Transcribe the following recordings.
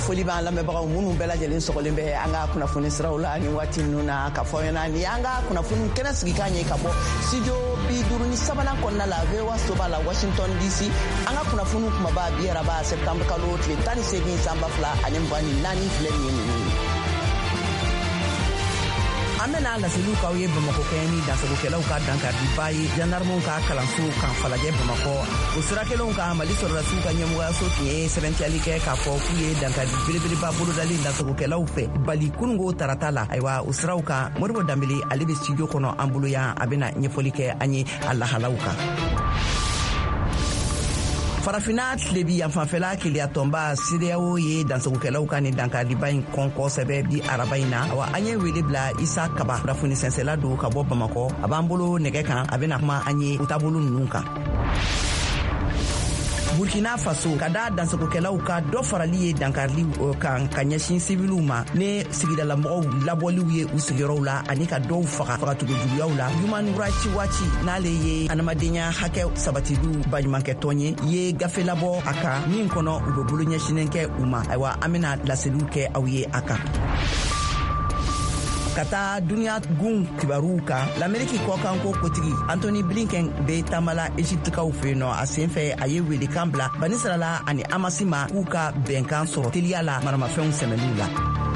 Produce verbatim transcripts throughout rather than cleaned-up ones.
foli b'an lamɛnbagaw minnu bɛɛ lajɛlen sɔgɔlen bɛ an ka kunnafoni siraw la ni waati ninnu na ka fɔ ɲɛna ni an ka kunnafoni kɛnɛ sigi k'a ɲɛ ka bɔ studio bi duuru ni sabanan kɔnɔna la V O A soba la Washington D C an ka kunnafoni kumaba bi araba septembre kalo tile tan ni seegin san ba fila ani mugan ni naani filɛ nin ye ninnu ye. An bɛna laseliw k'aw ye Bamakɔ kɛɲɛ ni dansagokɛlaw ka dankariba ye jandarmew ka kalanso kan Falajɛ Bamakɔ. O sira kelenw kan Mali sɔrɔdasiw ka ɲɛmɔgɔyaso tun ye sɛbɛntiyali kɛ k'a fɔ k'u ye dankari belebeleba bolodali dansagokɛlaw fɛ bali kunungo tarata la. Ayiwa o siraw kan Modibo Danbele ale bɛ studio kɔnɔ an bolo yan a bɛna ɲɛfɔli kɛ an ye a lahalaw kan. Farafina tilebi yanfanfɛla keleya tɔnba C D A O ye dansagokɛlaw ka ni dankariba in kɔn kosɛbɛ bi araba in na. Awa an ye wele bila Isa Kaba kunnafoni sɛnsɛla don ka bɔ Bamakɔ. A b'an bolo nɛgɛ kan a bɛna kuma an ye u taabolo ninnu kan. Burkina Faso ka da dansagokɛlaw ka dɔ farali ye dankarili kan ka ɲɛsin sibiliw ma ne sigidalamɔgɔw labɔliw ye u sigiyɔrɔw la ani ka dɔw faga fagatugujuguyaw la. Human Rights Watch n'ale ye adamadenya hakɛ sabatilu baɲumankɛtɔn ye ye gafe labɔ a kan min kɔnɔ u bɛ bolo ɲɛsinen kɛ u ma. Ayiwa an bɛna laseliw kɛ aw ye a kan. Ka taa duniya gun kibaruw kan l'Ameriki kɔkanko kotigi Anthony Blinken bɛ taamala Egyptekaw fɛ yen nɔ a senfɛ a ye welekan bila Banisirala ani Amasi ma k'u ka bɛnkan sɔrɔ teliya la maramafɛnw sɛmɛliw la.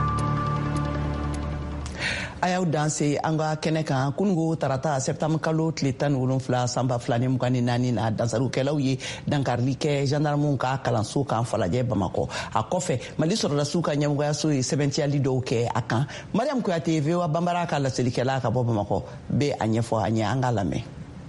A y'aw danse an ka kɛnɛ kan kunungo tarata septembre kalo tile tan ni wolonfila san ba fila ni mugan ni naani na dansarukɛlaw ye dankarili kɛ gendarmew ka kalanso kan Falajɛ Bamakɔ. A kɔfɛ Mali sɔrɔdasiw ka ɲɛmɔgɔyaso ye sɛbɛntiyali dɔw kɛ a kan. Mariam Kuyate V O A banbara ka laselikɛla ka bɔ Bamakɔ bɛ a ɲɛfɔ an ye an ka lamɛn.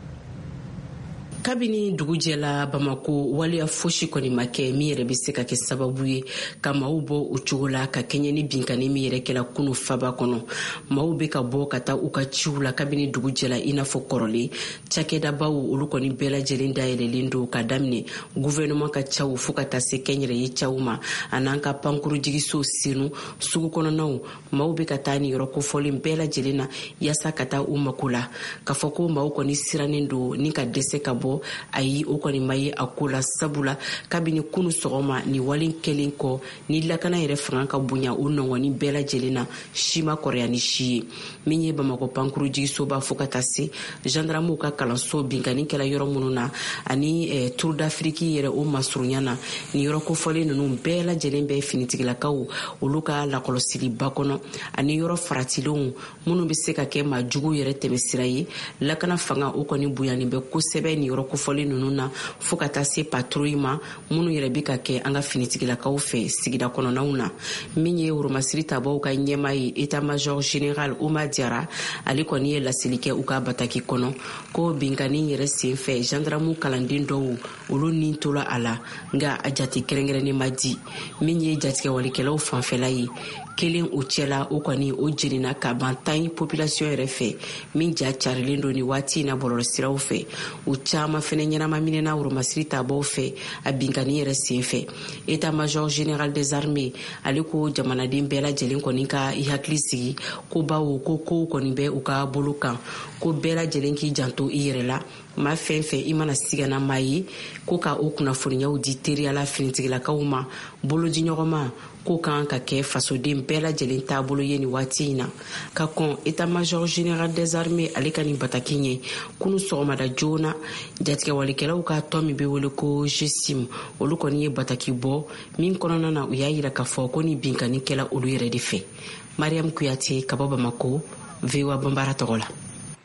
Kabini dugujɛla Bamako waliya fosi kɔni ma kɛ min yɛrɛ bɛ se ka kɛ sababu ye ka maaw bɔ o cogo la ka kɛɲɛ ni binkani min yɛrɛ kɛla kunu faba kɔnɔ. Maaw bɛ ka bɔ ka taa u ka ciw la kabini dugujɛla i n'a fɔ kɔrɔlen. Cakɛdabaw olu kɔni bɛɛ lajɛlen dayɛlɛlen don ka daminɛ gouvernement ka caw fo ka taa se kɛnyɛrɛye caw ma an'an ka pankurujigiso senu sugu kɔnɔnaw. Maaw bɛ ka taa ni yɔrɔ kofɔlen bɛɛ lajɛlen na yaasa ka taa u mako la ka fɔ ko maaw kɔni sirannen don ni ka dɛsɛ ka bɔ ayi o kɔni ma ye a ko la sabula kabini kunu sɔgɔma ni walen kelen kɔ ni lakana yɛrɛ fanga ka bonya o nɔngɔni bɛɛ lajɛlen na si ma kɔrɔya ni si ye min ye Bamakɔ pankurujigisoba fo ka taa se gendarmew ka kalanso binkani kɛla yɔrɔ minnu na ani eh, Tour d'Afrique yɛrɛ o masurunya na ni yɔrɔ kofɔlen ninnu bɛɛ lajɛlen bɛ finitigilakaw olu ka lakɔlɔsiliba kɔnɔ ani yɔrɔ faratilenw minnu bɛ se ka kɛ maa jugu yɛrɛ tɛmɛsira ye lakana fanga o kɔni bonyanen bɛ kosɛbɛ ni yɔrɔ kofɔlen ninnu na fo ka taa se patrouille ma minnu yɛrɛ bɛ ka kɛ an ka finitigilakaw fɛ sigida kɔnɔnaw na min ye Woromasiri tabaw ka ɲɛma ye état major général Oumar Diarra ale kɔni ye laseli kɛ u ka bataki kɔnɔ ko binkani yɛrɛ senfɛ gendarmew kalanden dɔw olu nin tola a la nka a jate kɛrɛnkɛrɛnnen ma di min ye jatigɛwalikɛlaw fanfɛla ye kelen o cɛla o kɔni o jenina ka ban tan population yɛrɛ fɛ min ja carilen don ni waati in na bɔlɔlɔsiraw fɛ o caman fɛnɛ ɲɛnama minɛna Woromasiri tabaw fɛ a binkani yɛrɛ senfɛ état major général des armées ale ko jamanaden bɛɛ lajɛlen kɔni ka i hakili sigi ko bawo ko kow kɔni bɛ u ka bolo kan ko bɛɛ lajɛlen k'i janto i yɛrɛ la ma fɛn fɛn i mana sigana maa ye ko ka o kunnafoniyaw di teriyala finitigilakaw ma bolodi ɲɔgɔnma ko kan ka kɛ fasoden bɛɛ lajɛlen taabolo ye ni waati in na ka kɔn état major général des armées ale ka nin bataki ɲɛ kunu sɔgɔmada joona jatigɛwalikɛlaw ka tɔn min bɛ wele ko G S I M olu kɔni ye bataki bɔ min kɔnɔna na u y'a yira k'a fɔ ko ni binkani kɛla olu yɛrɛ de fɛ. Mariam Kuyate ka bɔ Bamako V O A banbara tɔgɔ la.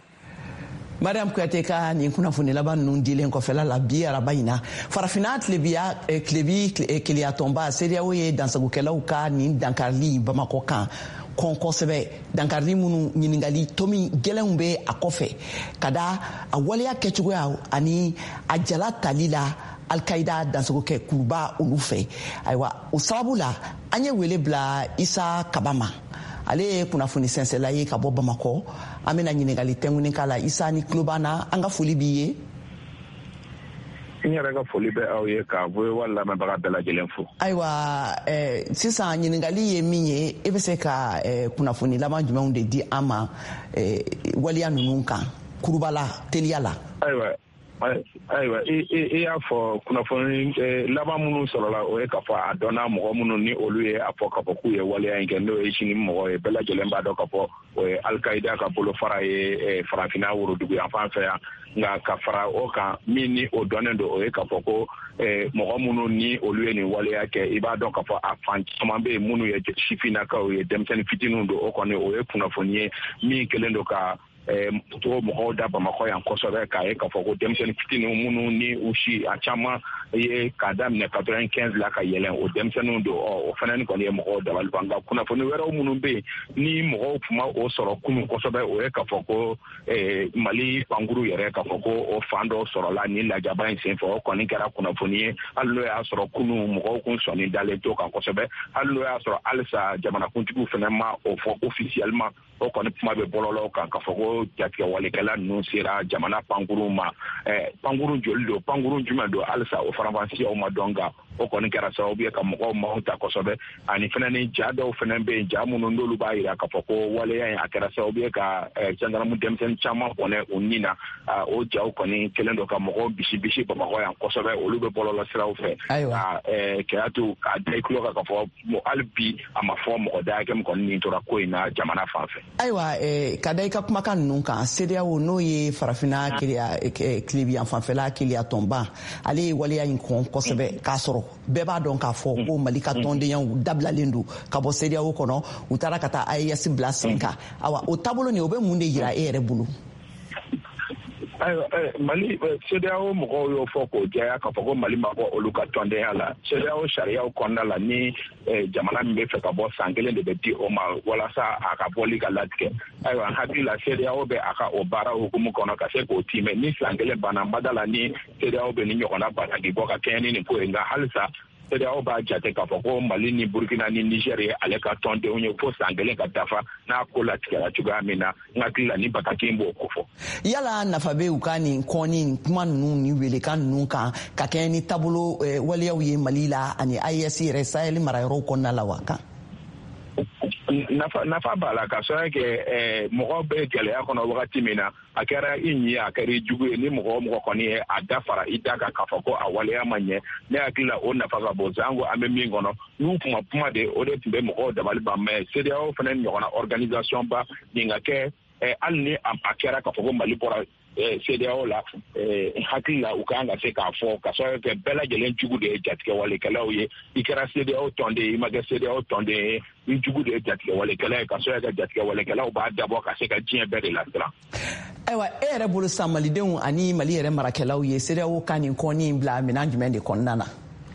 Mariam Kuyate ka nin kunnafoni laban ninnu dilen kɔfɛla la bi araba in na farafina tilebiya tilebi keleya tɔnba C D A O ye dansagokɛlaw ka nin dankarili Bamakɔ kan kɔn kosɛbɛ dankarili minnu ɲiningali tomi gɛlɛnw bɛ a kɔfɛ ka da a waleya kɛcogoya ani a jala tali la Al-Qaida dansagokɛ kuruba olu fɛ. Ayiwa o sababu la an ye wele bila Isa Kaba ma ale ye kunnafoni sɛnsɛla ye ka bɔ Bamakɔ an bɛna ɲiningali tɛŋuni k'a la. Isa ni tulo b'an na an ka foli b'i ye. N yɛrɛ ka foli bɛ aw ye ka V O A lamɛnbaga bɛɛ lajɛlen fo. Ayiwa eh, sisan ɲiningali ye min ye e bɛ se ka eh, kunnafoni laban jumɛnw de di an ma eh, waliya ninnu kan kurubala teliya la. Ayiwa ayiwa i y'a fɔ kunnafoni laban minnu sɔrɔla o ye k'a fɔ a dɔnna mɔgɔ minnu ni olu ye a fɔ k'a fɔ k'u ye waleya in kɛ n'o ye sini mɔgɔ ye bɛɛ lajɛlen b'a dɔn k'a fɔ o ye Al-Qaida ka bolofara ye farafinna worodugu yan fan fɛ yan nka ka fara o kan min ni o dɔnnen don o ye k'a fɔ ko mɔgɔ minnu ni olu ye nin waleya kɛ i b'a dɔn k'a fɔ a fan caman bɛ yen minnu ye sifinnakaw ye denmisɛnnin fitininw don o kɔni o ye kunnafoni ye min kɛlen don ka to mɔgɔw da Bamakɔ yan kosɛbɛ k'a ye k'a fɔ ko denmisɛnnin fitininw minnu ni u si a caman ye k'a daminɛ quatre-vingt-quinze la ka yɛlɛn o denmisɛnninw don o fana ni kɔni ye mɔgɔw dabali ban nka kunnafoni wɛrɛw minnu bɛ yen ni mɔgɔw tun ma o sɔrɔ kunun kosɛbɛ o ye k'a fɔ ko Mali pankuru yɛrɛ k'a fɔ ko o fan dɔ sɔrɔla ni lajaba in senfɛ o kɔni kɛra kunnafoni ye hali n'o y'a sɔrɔ kunun mɔgɔw kun sɔnni dalen to kan kosɛbɛ hali n'o y'a sɔrɔ halisa jamanakuntigiw fana ma o fɔ officiellement o kɔni kuma bɛ bɔlɔlɔw kan k'a fɔ ko jatigɛ walekɛla ninnu sera jamana pankuru ma pankuru joli don pankuru jumɛn don halisa o faranfasiyaw ma dɔn nka o kɔni kɛra sababu ye ka mɔgɔw maaw ta kosɛbɛ ani fana ni ja dɔw fana bɛ yen ja minnu n'olu b'a jira k'a fɔ ko waleya in a kɛra sababu ye ka gendarme denmisɛnnin caman kɔnɛ u ni na o jaw kɔni kɛlen don ka mɔgɔw bisi bisi Bamakɔ yan kosɛbɛ olu bɛ bɔlɔlɔ siraw fɛ ka kɛya to k'a da i tulo kan k'a fɔ hali bi a ma fɔ mɔgɔ da hakɛ min kɔni nin tora ko in na jamana fan fɛ. Ayiwa ka da i ka kumakan ninnu kan C E D E A O n'o ye farafinna kilebiyan fanfɛla keleya tɔnba ale ye waleya in kɔn kosɛbɛ k'a sɔrɔ bɛɛ b'a dɔn k'a fɔ ko Mali ka tɔndenyaw dabilalen don ka bɔ C E D E A O kɔnɔ u taara ka taa A E S bila sen kan awa o taabolo nin o bɛ mun de yira e yɛrɛ bolo? Mali C E D E A O mɔgɔw y'o fɔ k'o jɛya k'a fɔ ko Mali ma bɔ olu ka tɔndenya la C E D E A O sariyaw kɔnɔna la ni jamana min bɛ fɛ ka bɔ san kelen de bɛ di o ma walasa a ka bɔli ka latigɛ ayiwa hakili la C E D E A O bɛ a ka o baara hukumu kɔnɔ ka se k'o timɛ ni san kelen banna bada la ni C E D E A O bɛ ni ɲɔgɔnna bataki bɔ ka kɛɲɛ ni nin ko ye nka halisa C E D E A O b'a jate k'a fɔ ko Mali ni Burkina ni Niger ye ale ka tɔndenw ye fo san kelen ka dafa n'a ko latigɛra cogoya min na n hakili la ni bataki in b'o ko fɔ. Yala nafa bɛ u ka nin kɔn ni kuma ninnu ni welekan ninnu kan ka kɛ ni taabolo waleyaw ye Mali la ani A E S yɛrɛ Sahel marayɔrɔw kɔnɔna la wa kan? Nafa nafa b'a la ka sɔrɔ kɛ mɔgɔ bɛ gɛlɛya kɔnɔ wagati min na a kɛra i ɲi a kɛra i jugu ye ni mɔgɔ mɔgɔ kɔni ye a da fara i da kan k'a fɔ ko a waleya ma ɲɛ ne hakili la o nafa ka bon an ko an bɛ min kɔnɔ n'u kuma kuma de o de tun bɛ mɔgɔw dabali ban mɛ C E D E A O fana ɲɔgɔnna organisation ba nin ka kɛ hali ni a kɛra k'a fɔ ko Mali bɔra C E D E A O la hakili la u kan ka se k'a fɔ ka sɔrɔ kɛ bɛɛ lajɛlen jugu de ye jatigɛ walekɛlaw ye i kɛra C E D E A O tɔnden ye i ma kɛ C E D E A O tɔnden ye i jugu de ye jatigɛ walekɛla ye ka sɔrɔ kɛ jatigɛ walekɛlaw b'a dabɔ ka se ka diɲɛ bɛɛ de lasiran. Ayiwa e yɛrɛ bolo san malidenw ani Mali yɛrɛ marakɛlaw ye C E D E A O ka nin kɔni bila minɛn jumɛn de kɔnɔna na?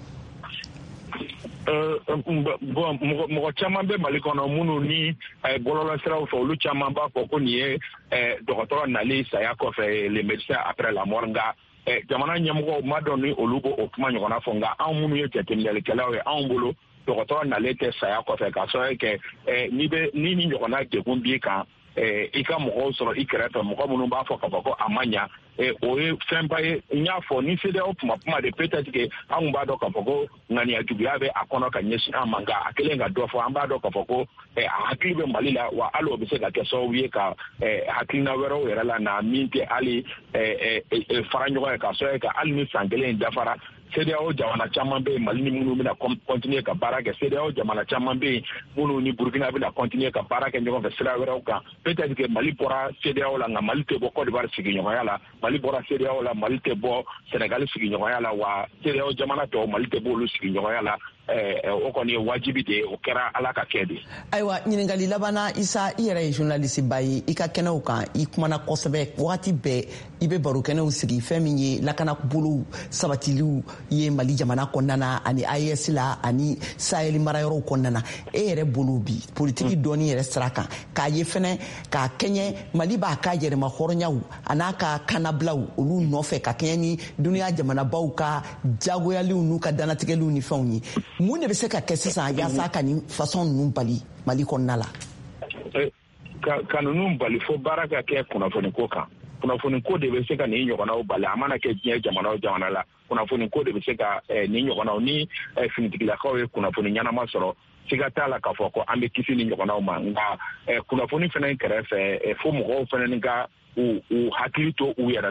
Bon mɔgɔ caman bɛ Mali kɔnɔ minnu ni bɔlɔlɔ siraw fɛ olu caman b'a fɔ ko nin ye dɔgɔtɔrɔ nali saya kɔfɛ les médecins après la mort nka jamana ɲɛmɔgɔw ma dɔn ni olu b'o kuma ɲɔgɔnna fɔ nka anw minnu ye jateminɛlikɛlaw ye anw bolo dɔgɔtɔrɔ nalen tɛ saya kɔfɛ k'a sɔrɔ kɛ ni bɛ ni ni ɲɔgɔnna degun b'i kan i ka mɔgɔw sɔrɔ i kɛrɛfɛ mɔgɔ minnu b'a fɔ k'a fɔ ko a ma ɲa o ye fɛnba ye n y'a fɔ ni C E D E A O kuma kuma de peut-être que anw b'a dɔn k'a fɔ ko ŋaniya juguya bɛ a kɔnɔ ka ɲɛsin an ma nka a kelen ka dɔ fɔ an b'a dɔn k'a fɔ ko a hakili bɛ Mali la wa hali o bɛ se ka kɛ sababu ye ka hakilina wɛrɛw yɛrɛ la na min tɛ hali fara ɲɔgɔn ye k'a sɔrɔ ka hali ni san kelen dafara C E D E A O jamana caman bɛ yen Mali ni minnu bɛna continuer ka baara kɛ C E D E A O jamana caman bɛ yen minnu ni Burkina bɛna continuer ka baara kɛ ɲɔgɔn fɛ sira wɛrɛw kan peut-être que Mali bɔra C E D E A O la nka Mali tɛ bɔ Côte d'Ivoire sigiɲɔgɔnya la Mali bɔra C E D E A O la Mali tɛ bɔ Sénégal sigiɲɔgɔnya la wa C E D E A O jamana tɔw Mali tɛ bɔ olu sigiɲɔgɔnya la o kɔni ye wajibi de ye o kɛra Ala ka kɛ de. Ayiwa ɲininkali labanna Isa i yɛrɛ ye journaliste ba ye i ka kɛnɛw kan i kumana kosɛbɛ wagati bɛɛ i bɛ baro kɛnɛw sigi fɛn min ye lakana bolo sabatiliw ye Mali jamana kɔnɔna na ani A E S la ani Sahel marayɔrɔw kɔnɔna na e yɛrɛ bolo bi politiki dɔɔni yɛrɛ sira kan k'a ye fɛnɛ k'a kɛɲɛ Mali b'a ka yɛrɛma hɔrɔnyaw a n'a ka kanabilaw olu nɔfɛ ka kɛɲɛ ni duniya jamanabaw ka jagoyaliw n'u ka danatigɛliw ni fɛnw ye mun de bɛ se ka kɛ sisan yaasa ka nin façon ninnu bali Mali kɔnɔna la? Ka ninnu bali fo baara ka kɛ kunnafoni ko kan kunnafoni ko de bɛ se ka nin ɲɔgɔnnaw bali a mana kɛ diɲɛ jamana o jamana la kunnafoni ko de bɛ se ka nin ɲɔgɔnnaw ni finitigilakaw ye kunnafoni ɲɛnama sɔrɔ siga t'a la k'a fɔ ko an bɛ kisi ni ɲɔgɔnnaw ma nka kunnafoni fana kɛrɛfɛ fo mɔgɔw fana ka u hakili to u yɛrɛ